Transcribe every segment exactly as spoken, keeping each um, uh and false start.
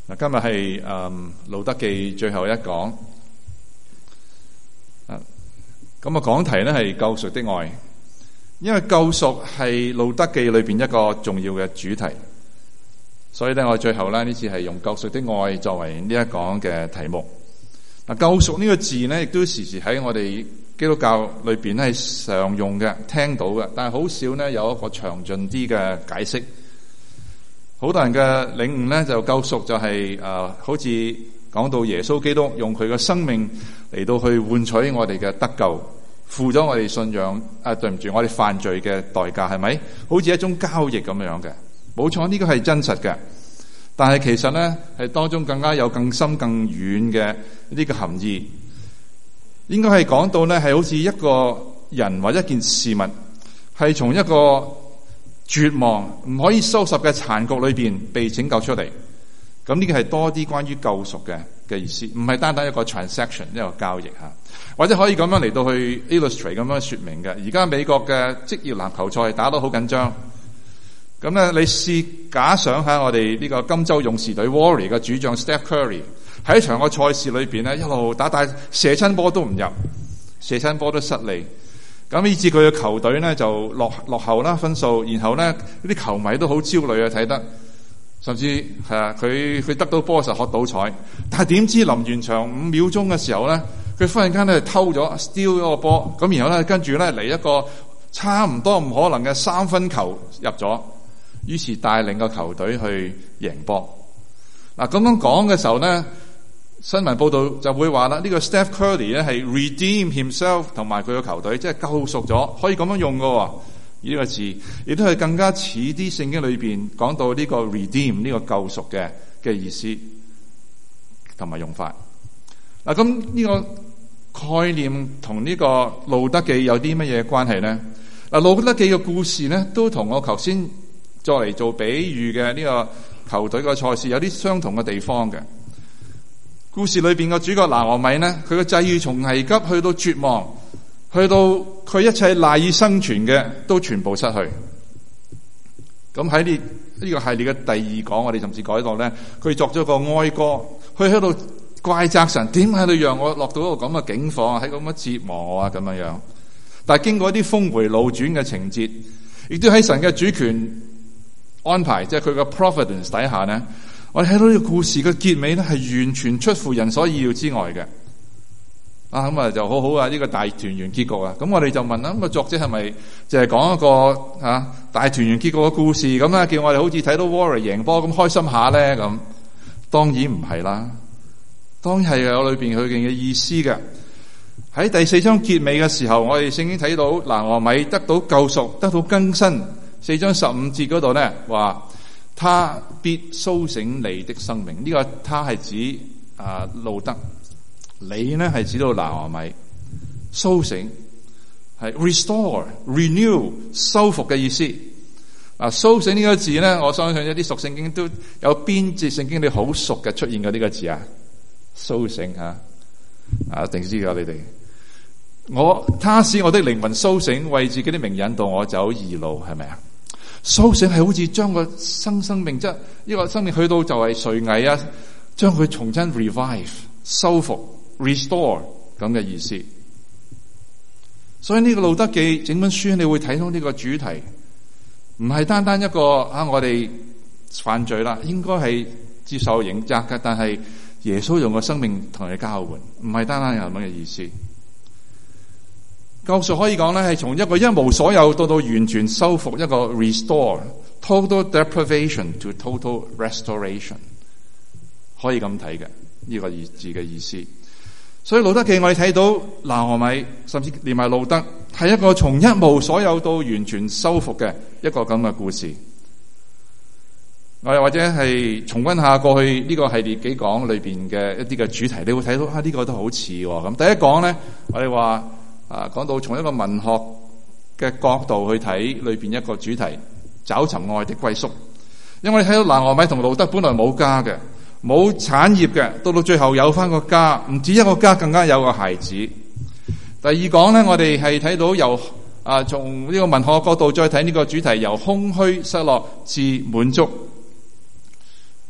嗱，今日係誒路德記最後一講，啊，咁啊講題咧係救贖的愛，因為救贖係路德記裏邊一個重要嘅主題，所以咧我最後咧呢次係用救贖的愛作為呢一講嘅題目。嗱，救贖呢個字咧，亦都時時喺我哋基督教裏邊咧係常用嘅，聽到嘅，但係好少咧有一個詳盡啲嘅解釋。好多人嘅領悟咧，就救贖就係、是、誒、呃，好似講到耶穌基督用佢嘅生命嚟到去換取我哋嘅得救，付咗我哋信仰啊，對唔住，我哋犯罪嘅代價，係咪？好似一種交易咁樣嘅，冇錯，呢個係真實嘅。但係其實咧，係當中更加有更深更遠嘅呢個含義。應該係講到咧，係好似一個人或一件事物，係從一個絕望唔可以收拾嘅殘局裏邊被拯救出嚟，咁呢個係多啲關於救贖嘅嘅意思，唔係單單一個 transaction 一個交易吓，或者可以咁樣嚟到去 illustrate 咁樣說明嘅。而家美國嘅職業籃球賽打得好緊張，咁咧你試假想下我哋呢個金州勇士隊 Warrior 嘅主將 Steph Curry 喺場個賽事裏邊咧一路打，但射親波都唔入，射親波都失利。咁以至佢嘅球隊咧就落落後啦分數，然後咧啲球迷都好焦慮啊，睇得甚至係啊佢佢得到波就學倒彩，但係點知臨完場五秒鐘嘅時候咧，佢忽然間咧偷咗 steal 咗個波，咁然後咧跟住咧嚟一個差唔多唔可能嘅三分球入咗，於是帶領個球隊去贏波。嗱，咁樣講嘅時候咧，新聞報道就會話啦，呢個 Steph Curry 咧係 redeem himself 同埋佢嘅球隊，即係救贖咗，可以咁樣用嘅呢個字，亦都係更加似啲聖經裏邊講到呢個 redeem 呢個救贖嘅嘅意思同埋用法。嗱，咁呢個概念同呢個路德記有啲乜嘢關係咧？嗱，路德記嘅故事咧都同我頭先作嚟做比喻嘅呢個球隊嘅賽事有啲相同嘅地方嘅。故事裏邊個主角拿俄米呢，佢個際遇從危急去到絕望，去到佢一切賴以生存嘅都全部失去。咁喺呢呢個系列嘅第二講，我哋甚至改到咧，佢作咗個哀歌，佢喺度怪責神，點解你讓我落到一個咁嘅境況，喺咁嘅折磨我啊咁樣樣。但係經過一啲峰回路轉嘅情節，亦都喺神嘅主權安排，即係佢嘅 providence 底下呢，我哋睇到呢個故事嘅結尾咧，係完全出乎人所意料之外嘅。啊，咁啊就好好啊！呢、這個大團圓結局啊，咁我哋就問啦，咁啊作者係咪就係講一個吓、啊、大團圓結局嘅故事咁啊？叫我哋好似睇到 Warrior 贏波咁開心下咧？咁當然唔係啦，當然係有裏邊佢嘅意思嘅。喺第四章結尾嘅時候，我哋聖經睇到拿俄米得到救贖，得到更新。四章十五節嗰度咧話，他必蘇醒你的生命。呢、這個他係指啊路德，你呢係指到拿俄米。蘇醒係 restore、renew 修復嘅意思。啊，蘇醒呢個字咧，我相信一啲熟聖經都有邊節聖經你好熟嘅出現過呢個字啊？蘇醒吓啊，一定知噶你哋。我他使我的靈魂蘇醒，為自己的名引導我走義路，係咪啊？蘇醒係好似將個生生命，即係呢個生命去到就係垂危啊，將佢重新 revive 修復 restore 咁嘅意思。所以呢個路德記整本書你會睇到呢個主題，唔係單單一個啊我哋犯罪啦，應該係接受刑責嘅，但係耶穌用個生命同你交換，唔係單單有咁嘅意思。救贖可以講咧，係從一個一無所有到到完全修復，一個 restore，total deprivation to total restoration， 可以咁睇嘅呢個字嘅意思。所以路德記我哋睇到拿俄米，甚至連埋路德，係一個從一無所有到完全修復嘅一個咁嘅故事。我又或者係重溫下過去呢個系列幾講裏邊嘅一啲嘅主題，你會睇到啊呢個都好似喎。咁第一講咧，我哋話。啊，講到從一個文學嘅角度去睇裏邊一個主題，找尋愛的歸宿。因為我哋睇到拿俄米同路德本來冇家嘅，冇產業嘅，到到最後有翻個家，唔止一個家，更加有個孩子。第二講咧，我哋係睇到由啊從呢個文學角度再睇呢個主題，由空虛失落至滿足。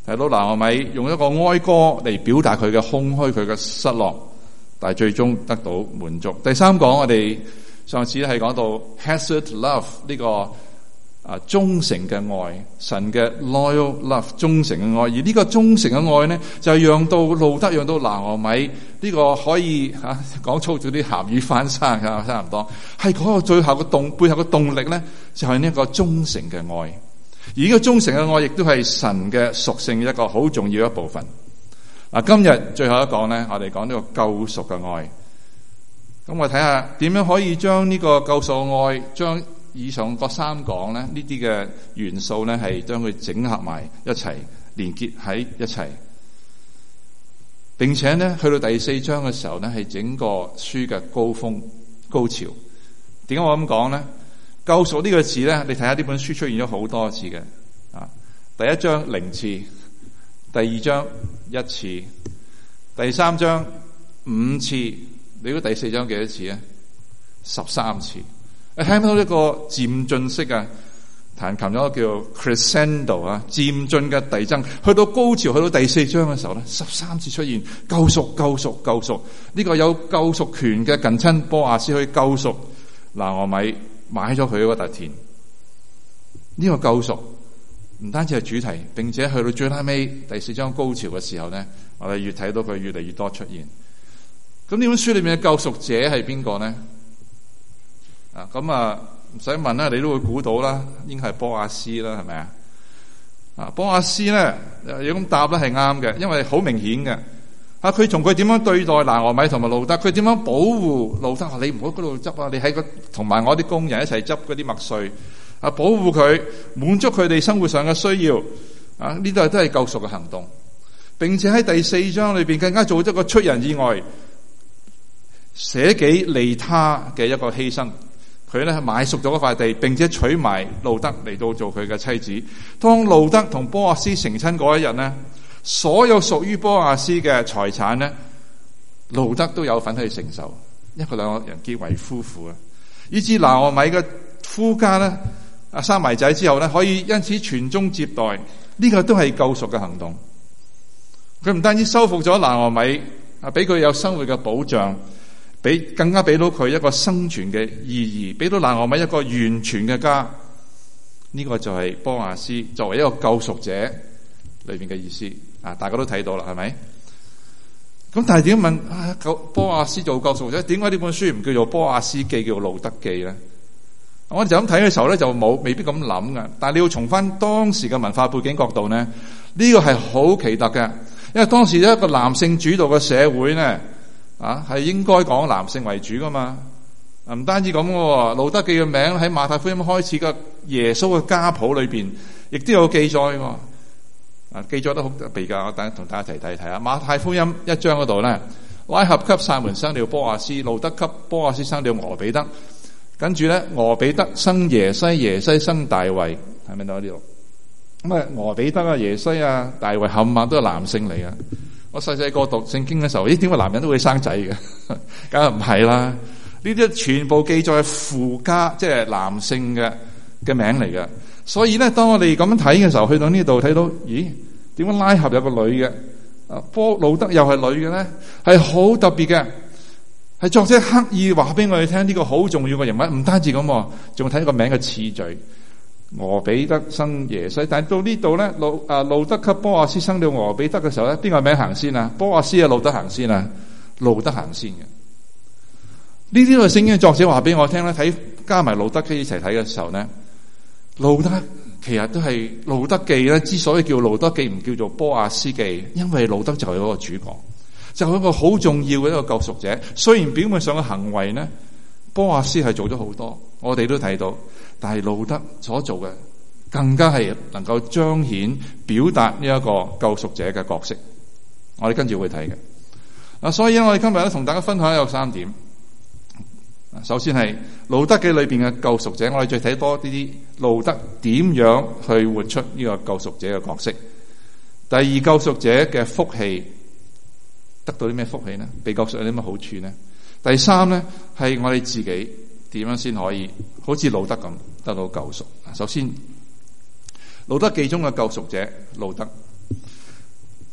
睇到拿俄米用一個哀歌嚟表達佢嘅空虛、佢嘅失落，但係最終得到滿足。第三講，我哋上次係講到 Hesed love 呢個啊忠誠嘅愛，神嘅 loyal love 忠誠嘅愛，而呢個忠誠嘅愛呢，就係讓到路得，讓到拿俄米呢個可以吓講粗咗啲鹹魚翻生啊，差唔多係嗰個最後嘅動背後嘅動力呢，就係呢一個忠誠嘅愛。而呢個忠誠嘅愛，亦都係神嘅屬性一個好重要一部分。嗱，今日最後一講咧，我哋講呢個救贖嘅愛。咁我睇下點樣可以將呢個救贖嘅愛，將以上嗰三講咧呢啲嘅元素咧，係將佢整合埋一齊，連結喺一齊，並且咧去到第四章嘅時候咧，係整個書嘅高峰高潮。點解我咁講咧？救贖呢個字咧，你睇下呢本書出現咗好多次嘅，啊，第一章零次，第二章一次，第三章五次，你估第四章幾多次啊？十三次。你聽到一個漸進式啊，彈琴咗叫 crescendo 啊，漸進嘅遞增，去到高潮，去到第四章嘅時候咧，十三次出現救贖、救贖、救贖。呢個有救贖權嘅近親波亞斯去救贖拿俄米。買咗佢嗰笪田，呢個救贖唔單止係主題，並且去到最拉尾第四章高潮嘅時候咧，我哋越睇到佢越嚟越多出現。咁呢本書裏面嘅救贖者係邊個咧？啊，咁啊唔使問啦，你都會估到啦，應該係波亞斯啦，係咪啊？啊，波亞斯咧，有咁答咧係啱嘅，因為好明顯嘅。啊！佢從佢點樣對待拿俄米同埋路德，佢點樣保護路德？你唔好嗰度執啊！你喺個同埋我啲工人一齊執嗰啲麥穗啊，保護佢，滿足佢哋生活上嘅需要啊！呢度都係救贖嘅行動，並且喺第四章裏邊更加做咗個出人意外、捨己利他嘅一個犧牲。佢咧買贖咗嗰塊地，並且娶埋路德嚟到做佢嘅妻子。當路德同波亞斯成親嗰一日呢，所有屬於波亞斯嘅財產咧，路德都有份去承受，因為佢兩個人結為夫婦啊，以至拿俄米嘅夫家咧，啊生埋仔之後咧，可以因此傳宗接代，呢、這個都係救贖嘅行動。佢唔單止收復咗拿俄米，啊俾佢有生活嘅保障，俾更加俾到佢一個生存嘅意義，俾到拿俄米一個完全嘅家。呢、這個就係波亞斯作為一個救贖者裏邊嘅意思。啊！大家都睇到啦，係咪？咁但係點問啊？波亞斯做救贖者，點解呢本書唔叫做波亞斯記，叫做路德記咧？我哋就咁睇嘅時候咧，就冇未必咁諗噶。但係你要從翻當時嘅文化背景角度咧，呢個係好奇特嘅，因為當時一個男性主導嘅社會咧，啊係應該講男性為主噶嘛。啊，唔單止咁嘅，路德記嘅名喺馬太福音開始嘅耶穌嘅家譜裏邊，亦都有記載嘅。啊，記咗得好特別噶，我等同大家一齊睇睇啊。馬太福音一章嗰度咧，拉合給撒門生了波亞斯，路德給波亞斯生了俄比德，跟住咧俄比德生耶西，耶西生大衛，係咪到呢度？咁啊，俄比德啊、耶西啊、大衛冚唪唥都係男性嚟嘅。我細細個讀聖經嘅時候，咦，點解男人都會生仔嘅？梗係唔係啦，呢啲全部記載係父家，即係男性嘅嘅名嚟嘅。所以咧，當我哋咁樣睇嘅時候，去到呢度睇到，咦？點解拉合有個女嘅？啊，波路德又係女嘅咧？係好特別嘅，係作者刻意話俾我哋聽呢個好重要嘅人物。唔單止咁，仲睇個名嘅次序。俄比德生耶西，但係到呢度咧，路啊路德給波亞斯生了俄比德嘅時候咧，邊個名行先啊？波亞斯啊，路德行先啊？路德行先嘅。呢啲個聖經嘅作者話俾我聽咧，睇加埋路德記一齊睇嘅時候咧。路德其實都係路德記咧，之所以叫路德記唔叫做波亞斯記，因為路德就係嗰個主角，就係一個好重要嘅一個救贖者。雖然表面上嘅行為咧，波亞斯係做咗好多，我哋都睇到，但係路德所做嘅更加係能夠彰顯表達呢一個救贖者嘅角色。我哋跟住會睇嘅。嗱，所以咧，我哋今日咧同大家分享有三點。首先係路德記裏邊嘅救贖者，我哋再睇多啲啲路德點樣去活出呢個救贖者嘅角色。第二，救贖者嘅福氣，得到啲咩福氣呢？被救贖有啲咩好處呢？第三咧，係我哋自己點樣先可以好似路德咁得到救贖。首先，路德記中嘅救贖者路德，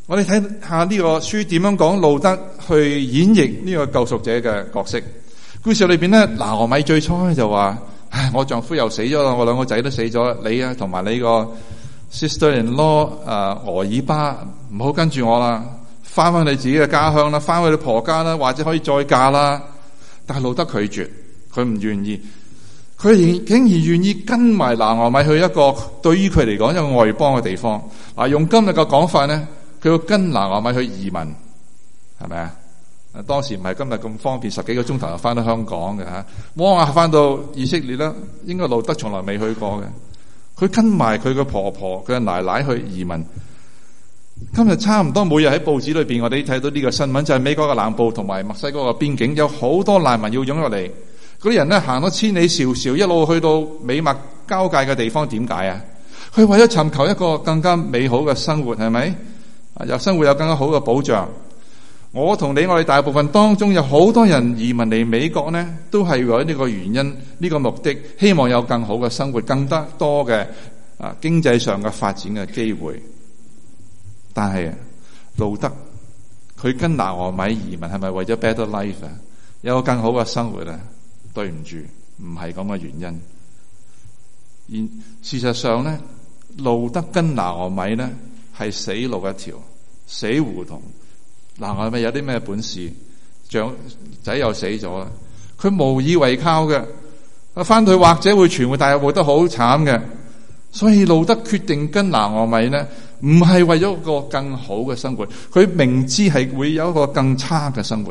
我哋睇下呢個書點樣講路德去演繹呢個救贖者嘅角色。故事裏邊咧，拿俄米最初咧就話：唉，我丈夫又死咗啦，我兩個仔都死咗，你啊同埋你個 sister-in-law 啊俄爾巴唔好跟住我啦，翻返你自己嘅家鄉啦，翻去你婆家啦，或者可以再嫁啦。但係路德拒絕，佢唔願意，佢竟然願意跟埋拿俄米去一個對於佢嚟講一個外邦嘅地方。嗱，用今日嘅講法咧，佢要跟拿俄米去移民，係咪啊？當時唔係今日咁方便，十幾個鐘頭就翻到香港嘅吓。摩亞翻到以色列啦，應該路德從來未去過嘅。佢跟埋佢嘅婆婆、佢嘅奶奶去移民。今日差唔多每日喺報紙裏邊，我哋睇到呢個新聞，就係美國嘅南部同埋墨西哥嘅邊境有好多難民要湧入嚟。嗰啲人咧行咗千里迢迢，一路去到美墨交界嘅地方，點解啊？佢為咗尋求一個更加美好嘅生活，係咪？啊，有生活有更加好嘅保障。我同你，我哋大部分當中有好多人移民嚟美國呢，都係為咗呢個原因、呢、這個目的，希望有更好嘅生活、更加多嘅啊經濟上嘅發展嘅機會。但係路德佢跟拿俄米移民係咪為咗 better life 啊？有個更好嘅生活啊？對唔住，唔係咁嘅原因。而事實上咧，路德跟拿俄米咧係死路一條，死胡同。拿俄米有啲咩本事？長仔又死咗啦，佢無以為靠嘅，啊翻去或者會傳活，但係活得好慘嘅。所以路德決定跟拿俄米咧，唔係為咗一個更好嘅生活，佢明知係會有一個更差嘅生活，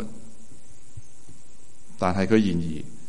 但係佢然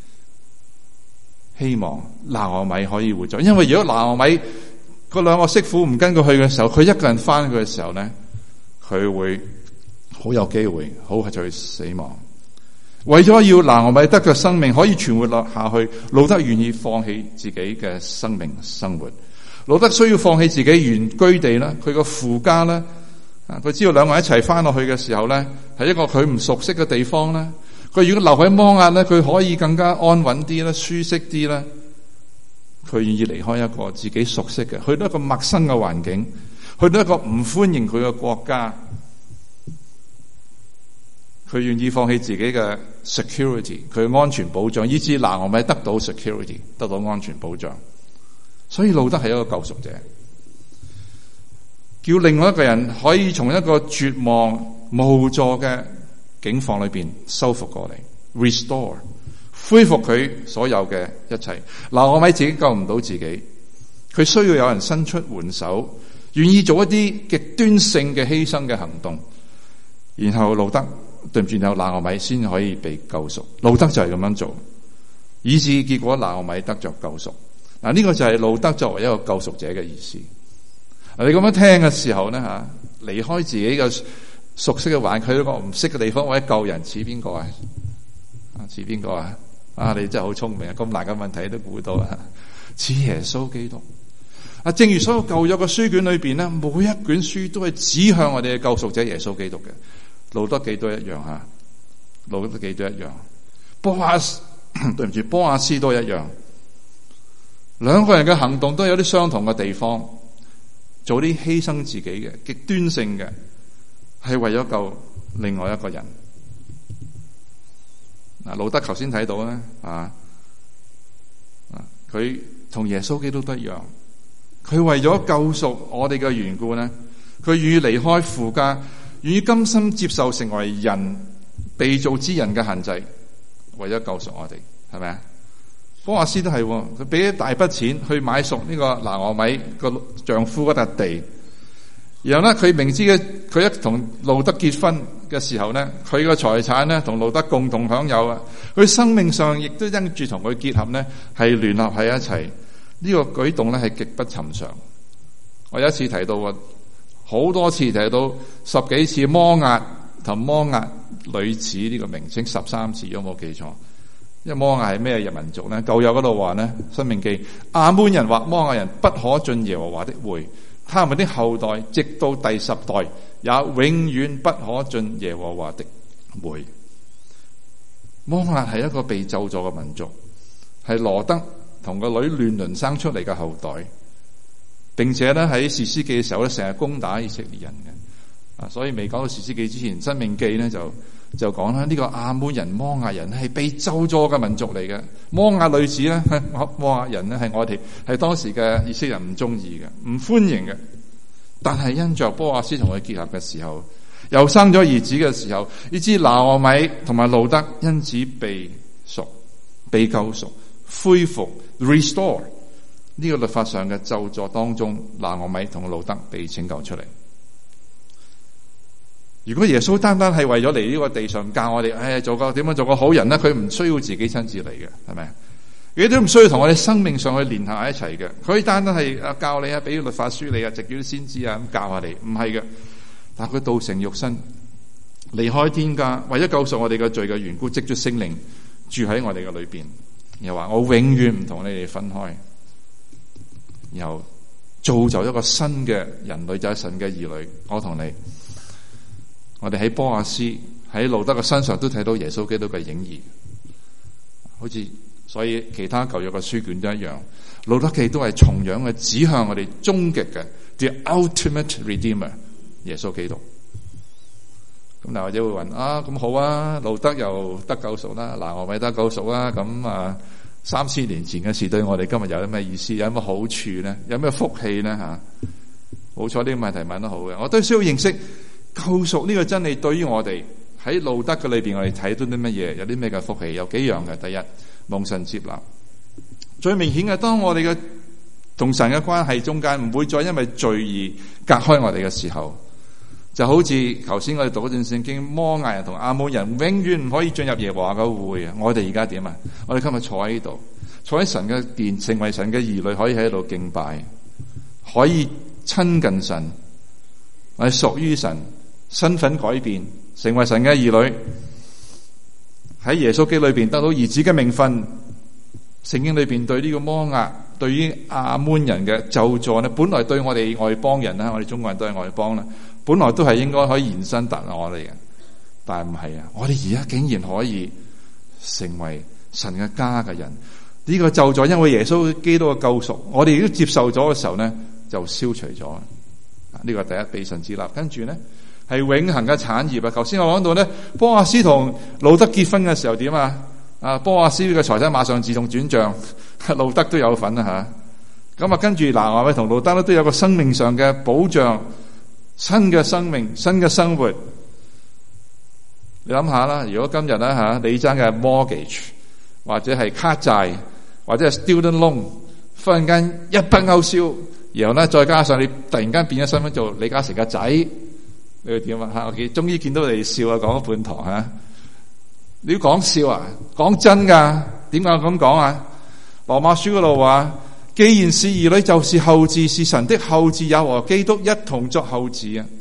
而希望拿俄米可以活着，因為如果拿俄米嗰兩個媳婦唔跟佢去嘅時候，佢一個人翻去嘅時候咧，佢會好有機會好快就去死亡。為咗要拿俄米德嘅生命可以存活落下去，路德願意放棄自己嘅生命生活。路德需要放棄自己原居地啦，佢個父家啦，啊，佢知道兩個人一齊翻落去嘅時候咧，係一個佢唔熟悉嘅地方咧。佢如果留喺摩押咧，佢可以更加安穩啲啦，舒適啲啦。佢願意離開一個自己熟悉嘅，去到一個陌生嘅環境，去到一個唔歡迎佢嘅國家。佢願意放棄自己嘅 security， 佢嘅安全保障，以致拿俄米得到 security， 得到安全保障。所以路德係一個救贖者，叫另外一個人可以從一個絕望無助嘅境況裏邊修復過嚟 ，restore， 恢復佢所有嘅一切。拿俄米自己救唔到自己，佢需要有人伸出援手，願意做一啲極端性嘅犧牲嘅行動，然後路德對唔住，然後拿俄米先可以被救贖。路德就係咁樣做，以致結果拿俄米得着救贖。嗱，呢個就係路德作為一個救贖者嘅意思。你咁樣聽嘅時候咧吓，離開自己嘅熟悉嘅環境，去一個唔識嘅地方，或者救人，似邊個啊？啊，似邊個啊？啊，你真係好聰明啊！咁難嘅問題都估到啊！似耶穌基督啊！正如所有舊約嘅書卷裏邊咧，每一卷書都係指向我哋嘅救贖者耶穌基督嘅。路德記都一樣吓，路德記都一樣。波亞斯，對唔住，波亞斯都一樣。兩個人嘅行動都有啲相同嘅地方，做啲犧牲自己嘅極端性嘅，係為咗救另外一個人。嗱，路德頭先睇到咧，啊，佢同耶穌基督都一樣，佢為咗救贖我哋嘅緣故咧，佢願意離開父家，願意甘心接受成為人被造之人嘅限制，為咗救贖我哋，係咪啊？波亞斯都係，佢俾一大筆錢去買贖呢個拿俄米個丈夫嗰笪地，然後咧佢明知嘅，佢一同路德結婚嘅時候咧，佢個財產咧同路德共同享有啊，佢生命上亦都因住同佢結合咧係聯合喺一齊，呢個舉動咧係極不尋常。我有一次提到過，好多次提到十幾次摩押同摩押女子呢個名稱十三次，如果冇記錯。因為摩押係咩人民族咧？舊約嗰度話咧，《申命記》亞捫人或摩押人不可進耶和華的會，他們的後代直到第十代也永遠不可進耶和華的會。摩押係一個被咒詛嘅民族，係羅德同個女亂倫生出嚟嘅後代，並且咧喺士師記嘅時候咧成日攻打以色列人嘅。 啊，所以未講到士師記之前，申命記咧就就講啦，呢個亞捫人、摩押人係被咒詛嘅民族嚟嘅。摩押女子咧，摩押人咧係我哋係當時嘅以色列人唔中意嘅，唔歡迎嘅。但係因着波阿斯同佢結合嘅時候，又生咗兒子嘅時候，以致拿俄米同埋路得因此被贖、被救贖、恢復 restore 呢個律法上嘅咒詛當中，拿俄米同路得被拯救出嚟。如果耶穌單單係為咗嚟呢個地上教我哋，誒做個點樣做個好人咧，佢唔需要自己親自嚟嘅，係咪？佢都唔需要同我哋生命上去連下一齊嘅。佢單單係啊教你啊，俾律法書你啊，藉住啲先知啊咁教下你，唔係嘅。但係佢道成肉身，離開天家，為咗救贖我哋嘅罪嘅緣故，藉住聖靈住喺我哋嘅裏邊，又話我永遠唔同你哋分開，然後造就一個新嘅人類，就係神嘅兒女。我同你。我哋喺波阿斯喺路得嘅身上都睇到耶穌基督嘅影兒，好似所以其他舊約嘅書卷都一樣，路得記都係同樣嘅指向我哋終極嘅 the ultimate redeemer 耶穌基督。咁嗱，或者會問啊，咁好啊，路得又得救贖啦，拿俄米得救贖啦，咁啊三千年前嘅事對我哋今日有啲咩意思？有咩好處咧？有咩福氣咧？吓，冇錯，呢個問題問得好嘅，我都需要認識。救贖呢個真理對於我哋喺路得嘅裏邊，我哋睇到啲乜嘢？有啲咩嘅福氣？有幾樣嘅。第一，蒙神接納。最明顯嘅，當我哋嘅同神嘅關係中間唔會再因為罪而隔開我哋嘅時候，就好似頭先我哋讀嗰段聖經，摩押人同亞捫人永遠唔可以進入耶和華嘅會啊！我哋而家點啊？我哋今日坐喺呢度，坐喺神嘅殿，成為神嘅兒女，可以喺度敬拜，可以親近神，我哋屬於神。身份改變，成為神嘅兒女，喺耶穌基督裏邊得到兒子嘅名分。聖經裏邊對呢個摩押、對於亞捫人嘅咒詛咧，本來對我哋外邦人啦，我哋中國人都係外邦啦，本來都係應該可以延伸達我哋嘅，但係唔係啊！我哋而家竟然可以成為神嘅家嘅人，呢個咒詛因為耶穌基督嘅救贖，我哋都接受咗嘅時候咧，就消除咗。呢個第一，被神接納，跟住咧。係永恆嘅產業啊！頭先我講到咧，波阿斯同路得結婚嘅時候點啊？啊，波阿斯嘅財產馬上自動轉賬，路得都有份啊吓。咁啊，跟住拿俄米同路得咧都有個生命上嘅保障，新嘅生命、新嘅生活。你諗下啦，如果今日咧吓你爭嘅 mortgage 或者係卡債或者係 student loan，忽然間一筆勾銷，然後咧再加上你突然間變咗身份做李嘉誠嘅仔。你會點啊？吓，我見終於見到你哋笑啊，講咗半堂吓。你要講笑啊？講真噶？點解咁講啊？羅馬書嗰度話，既然是兒女，就是後嗣，是神的後嗣，也和基督一同作後嗣啊！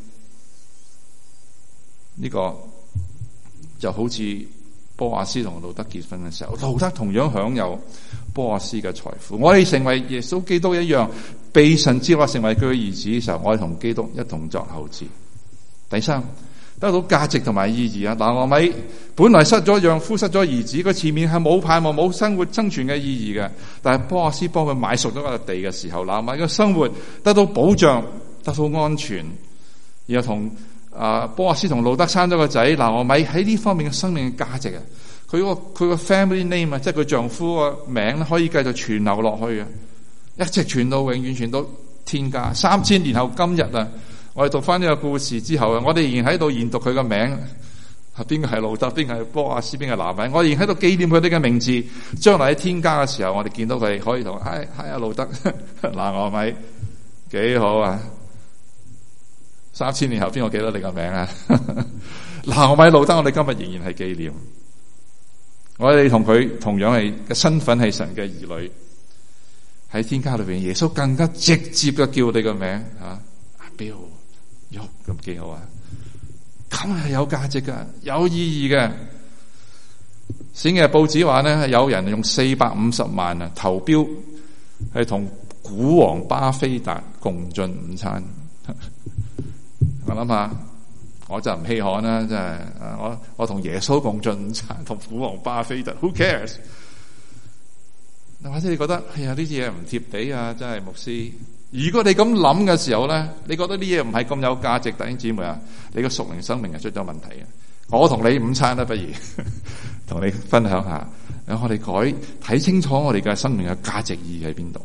呢、這個就好似波阿斯同路得結婚嘅時候，路得同樣享有波阿斯嘅財富。我哋成為耶穌基督一樣，被神接納成為佢嘅兒子嘅時候，我哋同基督一同作後嗣。第三，得到價值同埋意義啊！拿俄米本來失咗丈夫，失咗兒子，佢前面係冇盼望、冇生活生存嘅意義嘅。但係波阿斯幫佢買熟咗個地嘅時候，拿俄米嘅生活得到保障，得到安全。然後同啊波阿斯同路得生咗個仔，拿俄米喺呢方面嘅生命嘅價值啊，佢個佢個 family name 啊，即係佢丈夫個名咧，可以繼續傳流落去啊，一直傳到永遠，傳到天家。三千年後今日啊！我哋讀翻呢個故事之後啊，我哋仍然喺度研讀佢個名，邊個係路得，邊個係波阿斯，邊個係拿俄米，我哋仍然喺度紀念佢哋嘅名字。將來喺天家嘅時候，我哋見到佢可以同嗨嗨阿路得、拿俄米，幾好啊！三千年後邊個記得你個名啊？拿俄米、路得，我哋今日仍然係紀念。我哋同佢同樣係嘅身份係神嘅兒女，喺天家裏邊，耶穌更加直接嘅叫你個名啊！標喐咁幾好啊！咁係有價值噶，有意義嘅。先嘅報紙話咧，有人用四百五十萬啊投標，係同股王巴菲特共進午餐。我諗下，我就唔稀罕啦，真係。我我同耶穌共進午餐，同股王巴菲特 ，Who cares？或者你覺得，哎呀呢啲嘢唔貼地啊，真係牧師。 如果你咁諗嘅時候咧，你覺得啲嘢唔係咁有價值，弟兄姊妹啊，你個屬靈生命係出咗問題嘅。我同你午餐啦，不如同你分享下，我哋改睇清楚我哋嘅生命嘅價值意義喺邊度。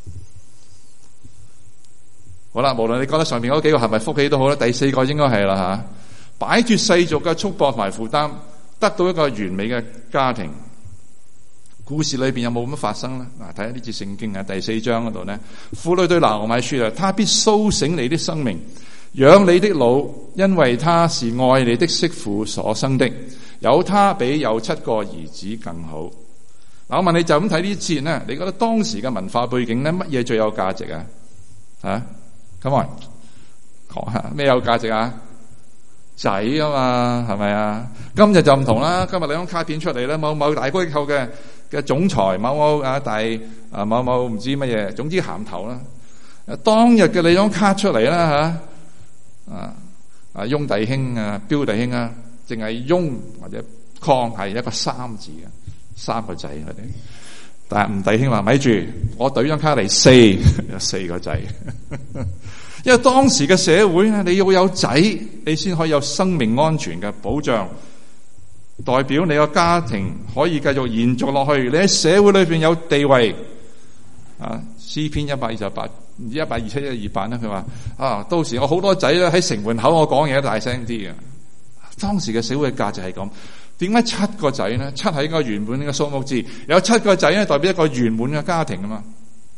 好啦，無論你覺得上面嗰幾個係咪福氣都好啦，第四個應該係啦吓，擺脫世俗嘅束縛同埋負擔，得到一個完美嘅家庭。故事裏邊有冇咁發生咧？嗱，睇下呢節聖經啊，第四章嗰度咧，婦女對拿俄米說啊，他必蘇醒你的生命，養你的老，因為他是愛你的媳婦所生的，有他比有七個兒子更好。嗱，我問你就咁睇呢節咧，你覺得當時嘅文化背景咧，乜嘢最有價值啊？啊，come on，講下咩有價值啊？仔啊嘛，係咪啊？今日就唔同啦，今日你張卡片出嚟咧，某某大機構嘅嘅總裁，某某啊大啊某某唔知乜嘢，總之銜頭啦。當日嘅你張卡出嚟啦吓，啊啊翁弟兄啊，標弟兄啊，淨係翁或者鄺係一個三字嘅，三個仔佢哋。但係吳弟兄話咪住，我懟張卡嚟四，有四個仔。因為當時嘅社會咧，你要有仔，你先可以有生命安全嘅保障，代表你個家庭可以繼續延續落去。你喺社會裏邊有地位。啊，詩篇一百二十八，唔知一百二七一二八咧，佢話啊，到時我好多仔咧喺城門口，我講嘢都大聲啲嘅。當時嘅社會嘅價值係咁。點解七個仔咧？七係一個圓滿嘅數目字，有七個仔咧，代表一個圓滿嘅家庭啊嘛。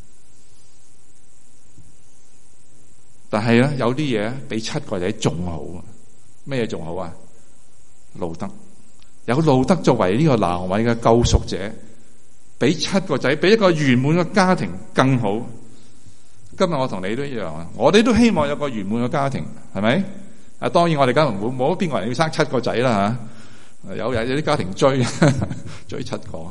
但係咧，有啲嘢比七個仔仲好啊！咩嘢仲好啊？路德，有路德作為呢個拿俄米嘅救贖者，比七個仔，比一個圓滿嘅家庭更好。今日我同你都一樣啊！我哋都希望有個圓滿嘅家庭，係咪？啊，當然我哋梗係唔會冇邊個人要生七個仔啦吓。有有啲家庭追追七個，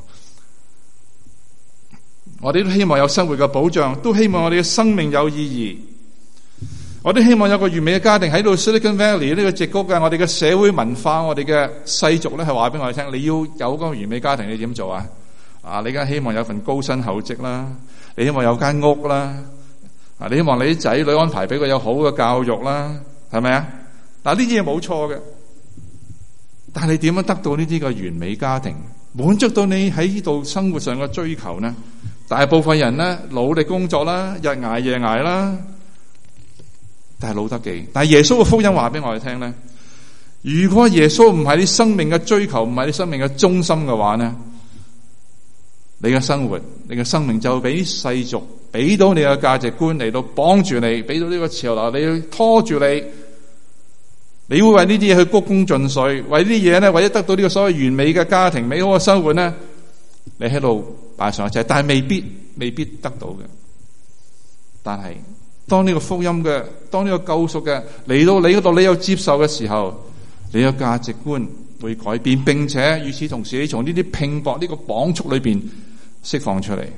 我哋都希望有生活嘅保障，都希望我哋嘅生命有意義。我都希望有個完美嘅家庭喺度。Silicon Valley 呢個矽谷嘅，我哋嘅社會文化，我哋嘅世俗咧係話俾我哋聽，你要有個完美家庭，你點做啊？啊，你梗係希望有份高薪厚職啦，你希望有間屋啦，啊，你希望你啲仔女安排俾佢有好嘅教育啦，係咪啊？嗱，呢啲嘢冇錯嘅，但係你點樣得到呢啲嘅完美家庭，滿足到你喺呢度生活上嘅追求呢？大部分人呢，努力工作啦，日捱夜捱啦。但係路德記，但係耶穌嘅福音話俾我哋聽咧，如果耶穌唔係你生命嘅追求，唔係你生命嘅中心嘅話咧，你嘅生活，你嘅生命就俾世俗俾到你嘅價值觀嚟到綁住你，俾到呢個潮流，你要拖住你，你會為呢啲嘢去鞠躬盡瘁，為呢啲嘢咧，為咗得到呢個所謂完美嘅家庭、美好嘅生活咧，你喺度擺上一切，但係未必未必得到嘅。但係當呢個福音嘅，當呢個救贖嘅嚟到你嗰度，你有接受嘅時候，你嘅價值觀會改變，並且與此同時，你從呢啲拼搏、呢個綁束裏邊釋放出嚟，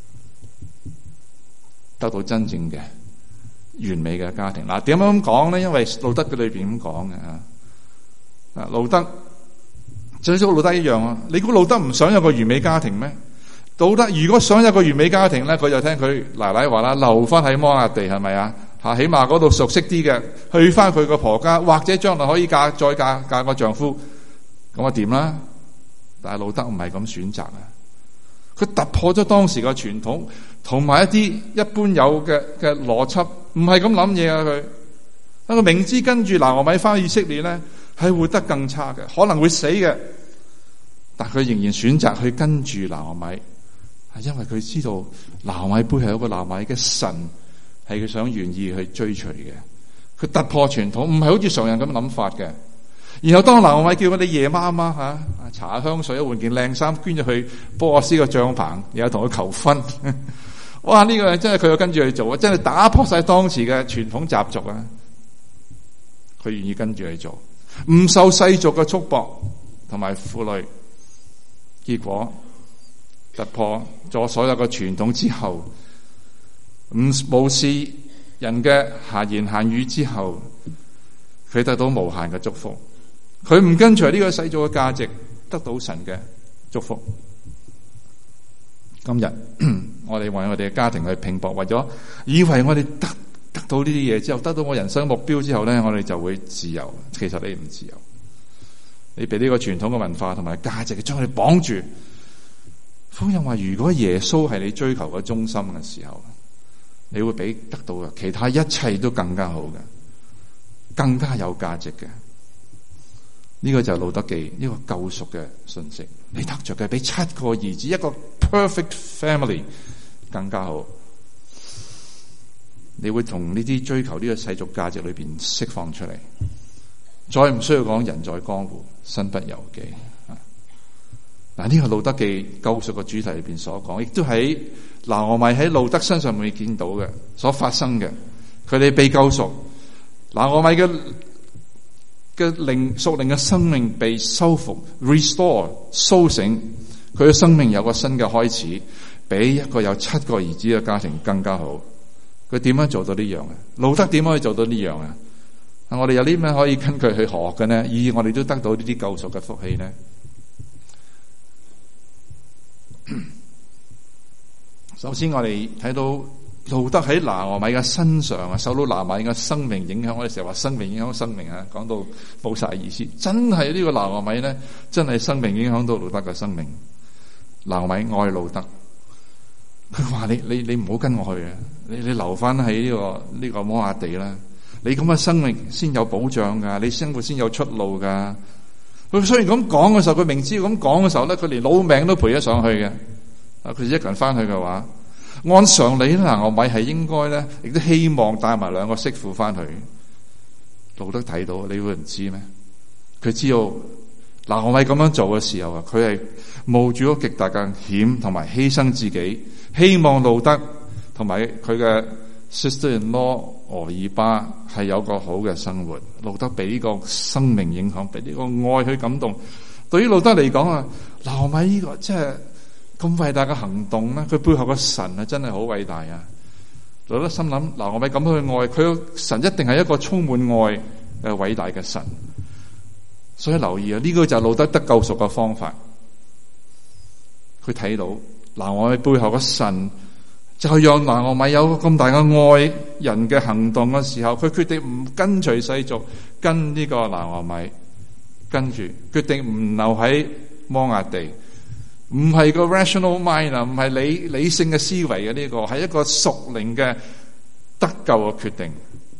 得到真正嘅完美嘅家庭。嗱，點樣咁講咧？因為路德嘅裏邊咁講嘅啊，路德最少路德一樣啊。你估路德唔想有個完美家庭咩？路德如果想有個完美家庭咧，佢就聽佢奶奶話啦，留翻喺摩押地，係咪啊？吓，起碼嗰度熟悉啲嘅，去翻佢個婆家，或者將來可以嫁再嫁嫁個丈夫，咁啊點啦？但係路德唔係咁選擇啊！佢突破咗當時嘅傳統，同埋一啲一般有嘅嘅邏輯，唔係咁諗嘢啊！佢，佢明知跟住拿俄米翻以色列咧，係活得更差嘅，可能會死嘅，但佢仍然選擇去跟住拿俄米。係因為佢知道拿俄米背後有個拿俄米嘅神，係佢想願意去追隨嘅。佢突破傳統，唔係好似常人咁諗法嘅。然後當拿俄米叫佢哋夜媽媽吓，搽下香水，換件靚衫，捐咗去波阿斯個帳篷，然後同佢求婚。哇！呢、這個真係佢又跟住去做，真係打破晒當時嘅傳統習俗啊！佢願意跟住去做，唔受世俗嘅束縛同埋負累，結果突破咗所有嘅傳統之後，唔無視人嘅閒言閒語之後，佢得到無限嘅祝福。佢唔跟隨呢個世俗嘅價值，得到神嘅祝福。今日我哋為我哋嘅家庭去拼搏，為咗以為我哋得得到呢啲嘢之後，得到我人生目標之後咧，我哋就會自由。其實你唔自由，你被呢個傳統嘅文化同埋價值將佢綁住。福音話，如果耶穌係你追求嘅中心嘅時候，你會比得到嘅其他一切都更加好嘅，更加有價值嘅。呢個就係路得記呢個救贖嘅信息。你得着嘅比七個兒子一個 perfect family 更加好。你會從呢啲追求呢個世俗價值裏邊釋放出嚟，再唔需要講人在江湖身不由己。嗱，呢個路得記救贖嘅主題裏邊所講，亦都喺拿俄米喺路得身上面見到嘅所發生嘅。佢哋被救贖，拿俄米嘅嘅靈屬靈嘅生命被修復 restore 蘇醒，佢嘅生命有個新嘅開始，比一個有七個兒子嘅家庭更加好。佢點樣做到呢樣啊？路得點可以做到呢樣啊？我哋有啲咩可以根據去學嘅呢？以我哋都得到呢啲救贖嘅福氣呢？首先我哋睇到路得喺拿俄米嘅身上啊，受到拿俄米嘅生命影響。我哋成日話生命影響生命啊，講到冇晒意思。真係呢個拿俄米咧，真係生命影響到路得嘅生命。拿俄米愛路得，佢話你你你唔好跟我去啊，你你留翻喺呢個呢個摩押地啦。你咁嘅生命先有保障噶，你生活先有出路噶。佢雖然咁講嘅時候，佢明知咁講嘅時候咧，佢連老命都賠咗上去嘅。啊，佢一個人翻去嘅話，按常理咧，拿俄米係應該咧，亦都希望帶埋兩個媳婦翻去。路得睇到，你會唔知咩？佢知道拿俄米咁樣做嘅時候啊，佢係冒住咗極大嘅險同埋犧牲自己，希望路得同埋佢嘅 sister-in-law 俄珥巴係有個好嘅生活。路得被呢個生命影響，被呢個愛去感動。對於路得嚟講啊，拿俄米呢個即係咁偉大嘅行動咧，佢背後嘅神啊真係好偉大啊！路得心諗，拿俄米咁去愛佢嘅神，一定係一個充滿愛嘅偉大嘅神。所以留意啊，呢個就係路得得救贖嘅方法。佢睇到拿俄米背後嘅神，就係讓拿俄米有咁大嘅愛人嘅行動嘅時候，佢決定唔跟隨世俗，跟呢個拿俄米，跟住決定唔留喺摩押地。唔係個 rational mind 啊，唔係理理性嘅思維嘅，呢個係一個屬靈嘅得救嘅決定。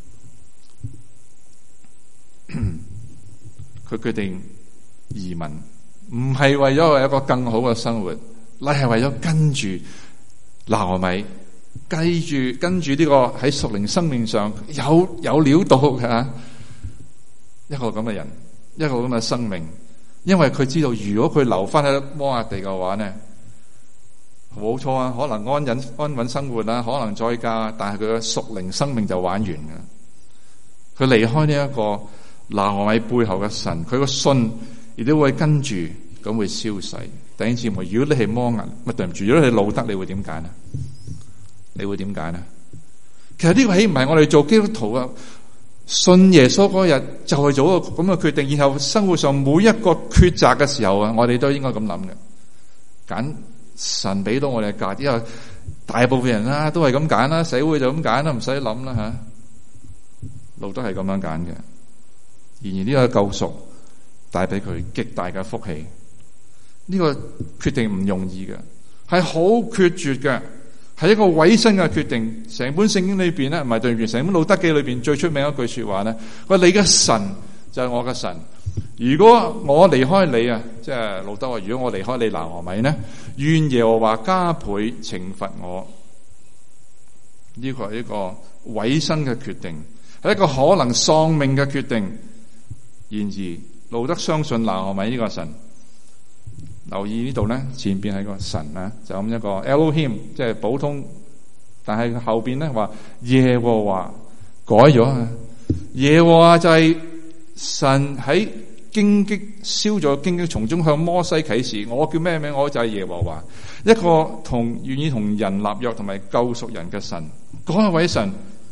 佢決定移民，唔係為咗有一個更好嘅生活，乃係為咗跟住拿俄米，繼住跟住呢個喺屬靈生命上有有料到嘅一個咁嘅人，一個咁嘅生命。因為佢知道，如果佢留翻喺摩押地嘅話呢，冇錯啊，可能安穩安穩生活啦，可能再嫁，但係佢嘅屬靈生命就玩完嘅。佢離開呢一個拿俄米背後嘅神，佢個信亦都會跟住咁會消逝。弟兄姊妹，如果你係摩押，咪對唔住，如果你係路得，你會點揀啊？你會點揀啊？其實呢個豈唔係我哋做基督徒啊？信耶穌嗰日就係做一個咁嘅決定，然後生活上每一個抉擇嘅時候啊，我哋都應該咁諗嘅，揀神俾到我哋嘅價值。因為大部分人啦都係咁揀啦，社會就咁揀啦，唔使諗啦吓。路得係咁樣揀嘅，然而呢個救贖帶俾佢極大嘅福氣。呢個決定唔容易嘅，係好決絕嘅。係一個委身嘅決定。成本聖經裏邊咧，唔係對住成本路得記裏邊最出名一句說話咧，佢話你嘅神就係我嘅神。如果我離開你啊，即係路得話，如果我離開你拿俄米呢，願耶和華加倍懲罰我。呢個係一個委身嘅決定，係一個可能喪命嘅決定。然而路得相信拿俄米呢個神。留意呢度咧，前邊係個神啊，就咁一個 Elohim， 即係普通，但係後邊咧話耶和華改咗啊，耶和華就係神喺荊棘燒咗荊棘叢中向摩西啟示，我叫咩名？我就係耶和華，一個同願意同人立約同埋救贖人嘅神，嗰一位神，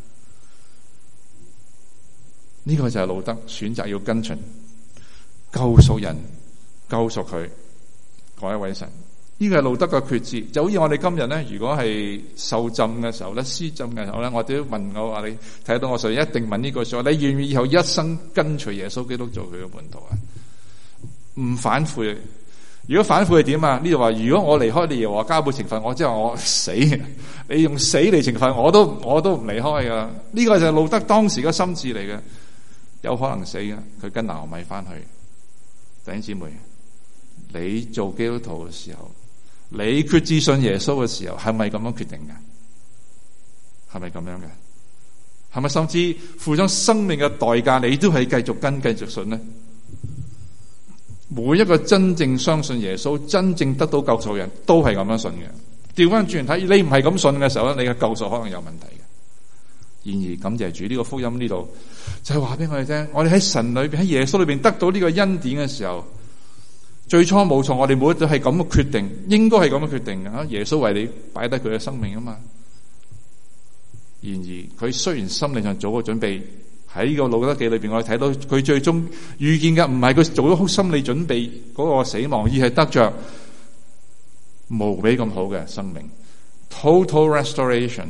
呢、這個就係路得選擇要跟隨救贖人，救贖佢。嗰一位神， 呢個係路德嘅決志，就好似我哋今日咧，如果係受浸嘅時候咧，施浸嘅時候咧，我哋都問我話，你睇到我上一定問呢句說話，你願唔願意以後一生跟隨耶穌基督做佢嘅門徒啊？唔反悔。如果反悔係點啊？呢度話，如果我離開你耶和華加倍懲罰我，即係我死，你用死嚟懲罰我都我都唔離開噶。呢個就係路德當時嘅心志嚟嘅，有可能死嘅。佢跟拿俄米翻去，弟兄姊妹，你做基督徒嘅時候，你決志信耶穌嘅時候，係咪咁樣決定嘅？係咪咁樣嘅？係咪甚至付咗生命嘅代價，你都係繼續跟繼續信呢？每一個真正相信耶穌、真正得到救贖嘅人都係咁樣信嘅。調翻轉睇，你唔係咁信嘅時候咧，你嘅救贖可能有問題嘅。然而感謝主，呢個福音呢度就係話俾我哋聽，我哋喺神裏邊、喺耶穌裏邊得到呢個恩典嘅時候，最初冇錯，我哋每一都係咁嘅決定，應該係咁嘅決定嘅。耶穌為你擺低佢嘅生命啊嘛。然而佢雖然心理上做過準備，喺呢個路德記裏邊，我哋睇到佢最終遇見嘅唔係佢做咗好心理準備嗰個死亡，而係得着無比咁好嘅生命 ，total restoration，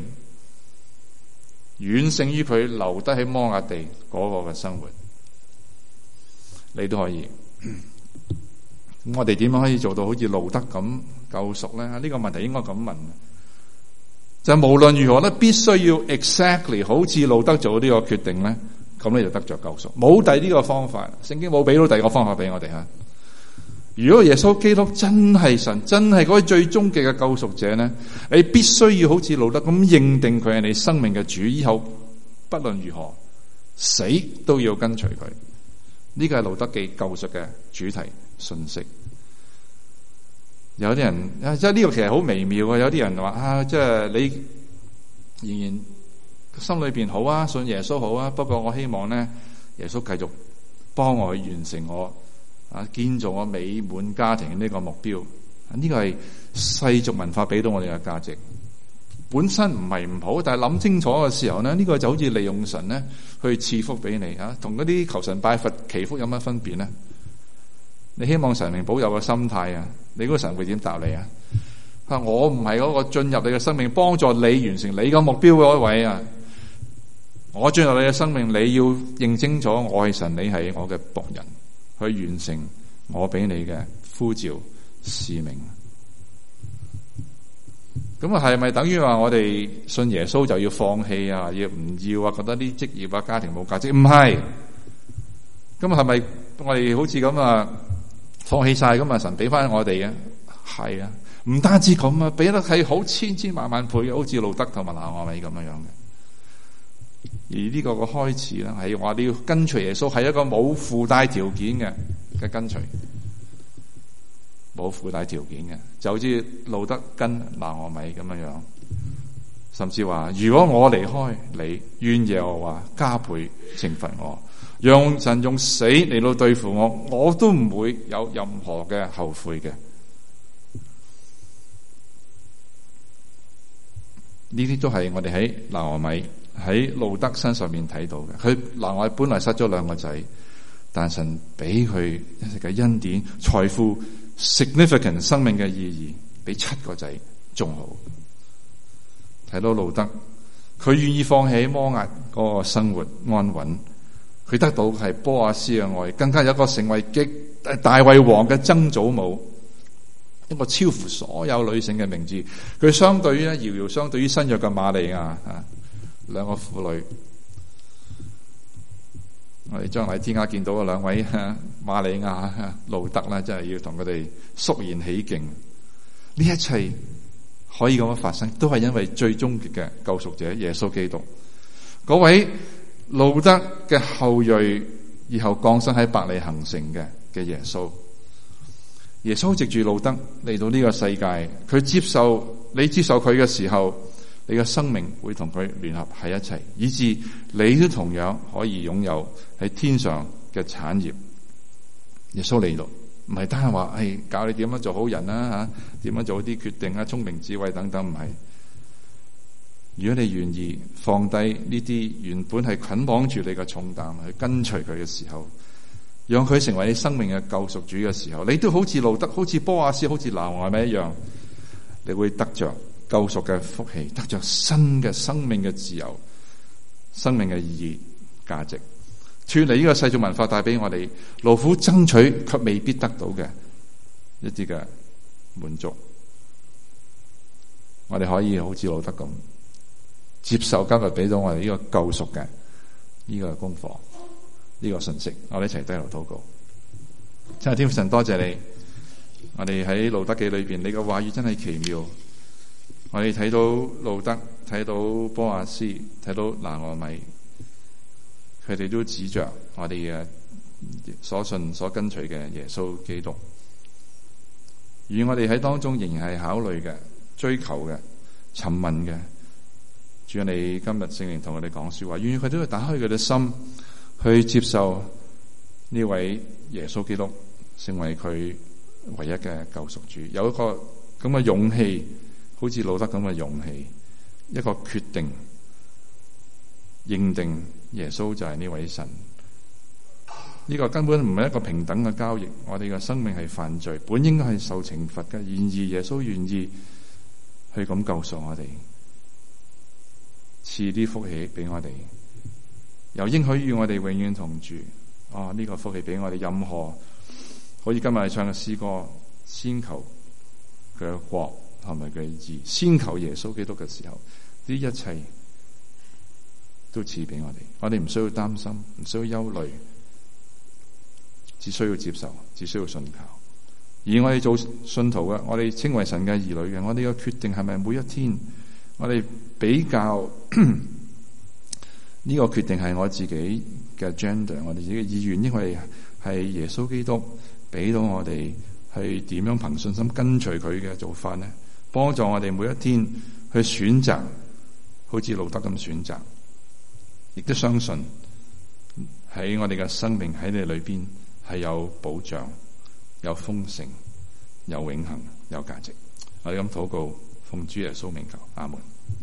遠勝於佢留得喺摩押地嗰個嘅生活。你都可以。咁我哋點樣可以做到好似路德咁救贖咧？呢、這個問題應該咁問。就無論如何咧，必須要 exactly 好似路德做呢個決定咧，咁你就得着救贖。冇第二呢個方法，聖經冇俾到第二個方法俾我哋吓。如果耶穌基督真係神，真係嗰位最終極嘅救贖者咧，你必須要好似路德咁認定佢係你生命嘅主，以後不論如何死都要跟隨佢。呢個係路德記救贖嘅主題信息。有啲人啊，即係呢個其實好微妙嘅。有啲人話啊，即係你仍然心裏邊好啊，信耶穌好啊。不過我希望咧，耶穌繼續幫我去完成我啊建造我美滿家庭呢個目標。呢個係世俗文化俾到我哋嘅價值，本身唔係唔好，但係諗清楚嘅時候咧，呢個就好似利用神咧去賜福俾你啊，同嗰啲求神拜佛祈福有乜分別咧？你希望神明保佑嘅心態啊，你嗰個神會點答你啊？啊，我唔係嗰個進入你嘅生命，幫助你完成你嘅目標嗰一位啊！我進入你嘅生命，你要認清楚，我係神，你係我嘅僕人，去完成我俾你嘅呼召使命。咁啊，係咪等於話我哋信耶穌就要放棄啊？要唔要啊？覺得啲職業啊、家庭冇價值？唔係。咁係咪我哋好似咁啊？放棄晒咁啊！神俾翻我哋嘅係啊，唔單止咁啊，俾得係好千千萬萬倍嘅，好似路德同埋拿俄米咁樣樣嘅。而呢個個開始咧，係話你要跟隨耶穌，係一個冇附帶條件嘅嘅跟隨，冇附帶條件嘅，就好似路德跟拿俄米咁樣樣。甚至話，如果我離開你，願耶和華加倍懲罰我。讓神用死嚟到對付我，我都唔會有任何嘅後悔嘅。呢啲都係我哋喺拿俄米喺路德身上面睇到嘅。佢拿俄米本來失咗兩個仔，但神俾佢一嘅恩典、財富、significant 生命嘅意義，比七個仔仲好。睇到路德，佢願意放棄摩押嗰個生活安穩。佢得到係波阿斯嘅愛，更加有一個成為極大衛王嘅曾祖母，一個超乎所有女性嘅名字。佢相對於咧，遙遙相對於新約嘅瑪利亞啊，兩個婦女。我哋將來天下見到嘅兩位瑪利亞、路德啦，真係要同佢哋肅然起敬。呢一切可以咁樣發生，都係因為最終極嘅救贖者耶穌基督嗰位。路德嘅後裔以後降生喺伯利恆城嘅嘅耶穌，耶穌藉住路德嚟到呢個世界，佢接受你接受佢嘅時候，你嘅生命會同佢聯合喺一齊，以致你都同樣可以擁有喺天上嘅產業。耶穌嚟到唔係單係話係教你點樣做好人啦吓，點樣做啲決定啊，聰明智慧等等，唔係。如果你願意放低呢啲原本係捆綁住你嘅重擔去跟隨佢嘅時候， 讓佢成為你生命嘅救贖主嘅時候，你都好似路得、好似波亞斯、好似拿俄米一樣，你會得着救贖嘅福氣，得着新嘅生命嘅自由、生命嘅意義、價值，脫離呢個世俗文化帶俾我哋勞苦爭取卻未必得到嘅一啲嘅滿足。我哋可以好似路得咁接受今日俾到我哋呢個救贖嘅呢個功課，呢個信息。我哋一齊低頭禱告。真係天父神，多謝你，我哋喺路得記裏邊，你嘅話語真係奇妙。我哋睇到路得，睇到波亞斯，睇到拿俄米，佢哋都指着我哋嘅所信所跟隨嘅耶穌基督。而我哋喺當中仍然係考慮嘅、追求嘅、尋問嘅。主啊，你今日聖靈同我哋講說話，願意佢都要打開佢嘅心，去接受呢位耶穌基督成為佢唯一嘅救贖主，有一個咁嘅勇氣，好似路得咁嘅勇氣，一個決定認定耶穌就係呢位神。呢個根本唔係一個平等嘅交易，我哋嘅生命係犯罪，本應該係受懲罰嘅，然而耶穌願意去咁救贖我哋，賜啲福氣俾我哋，又應許與我哋永遠同住。啊！呢、這個福氣俾我哋，任何好似今日唱嘅詩歌，先求佢嘅國同埋佢嘅義，先求耶穌基督嘅時候，呢一切都賜俾我哋。我哋唔需要擔心，唔需要憂慮，只需要接受，只需要信靠。而我哋做信徒嘅，我哋稱為神嘅兒女嘅，我哋嘅決定係咪每一天，我哋比較呢個決定係我自己嘅 agenda， 我哋自己嘅意願，因為係耶穌基督俾到我哋去點樣憑信心跟隨佢嘅做法呢？幫助我哋每一天去選擇，好似路得咁選擇，亦都相信喺我哋嘅生命喺你裏邊係有保障、有豐盛、有永恆、有價值。我哋咁禱告，奉主耶穌名求，阿門。